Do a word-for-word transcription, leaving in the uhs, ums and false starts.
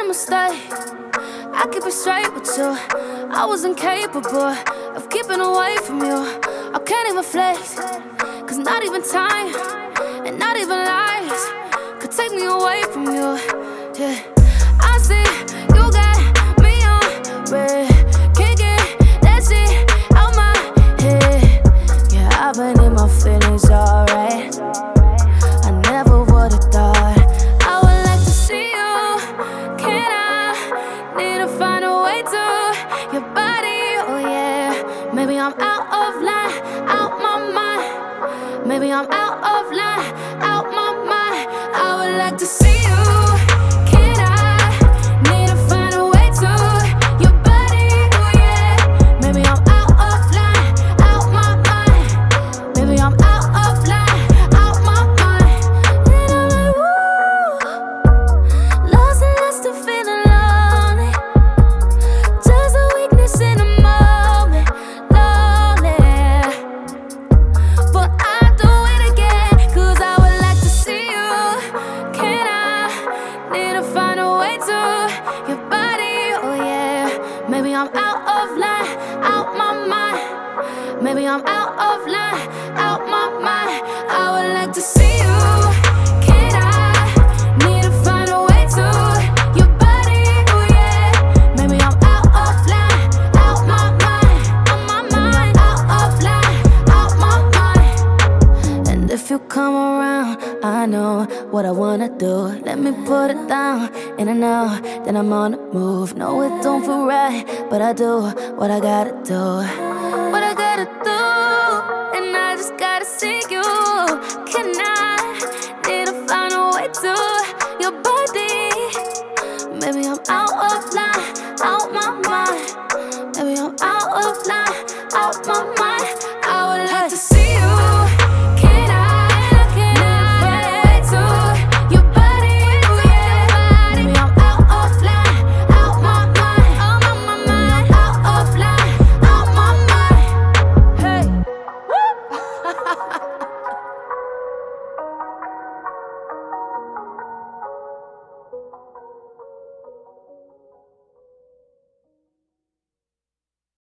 mistake. I keep it straight with you. I was incapable of keeping away from you. I can't even flex, cause not even time and not even lies could take me away from you. Yeah, I see you got me on red. Can't get that shit out my head. Yeah, I've been in my feelings, alright. I never would've thought I would like to see you. Can I? Need to find a way to your body, oh yeah. Maybe I'm out of line, out my mind. Maybe I'm out of line, out my mind. I would like to see you. Can I? Need to find a way to your body, oh yeah. Maybe I'm out of line, out my mind. Maybe I'm out of line, out my mind. And I'm like, woo, lost and lost and feeling lonely. Just a weakness in the moment, lonely. But I'll do it again, cause I would like to see you. Can I? Need to find a way to your body, oh yeah. Maybe I'm out of line, out my mind. Maybe I'm out of line, out my mind. I would like to see you. Can I? Need to find a way to your body, oh yeah. Maybe I'm out of line, out my mind, out my mind, out of line, out my mind. And if you come around, I know what I wanna do. Let me put it down, in and out, then I'm on the move. No, it don't feel right, but I do what I gotta do, what I gotta do. And I just gotta see you. Can I? Need to find a way to your body. Maybe I'm out of line, out my mind. Maybe I'm out of line, out my mind.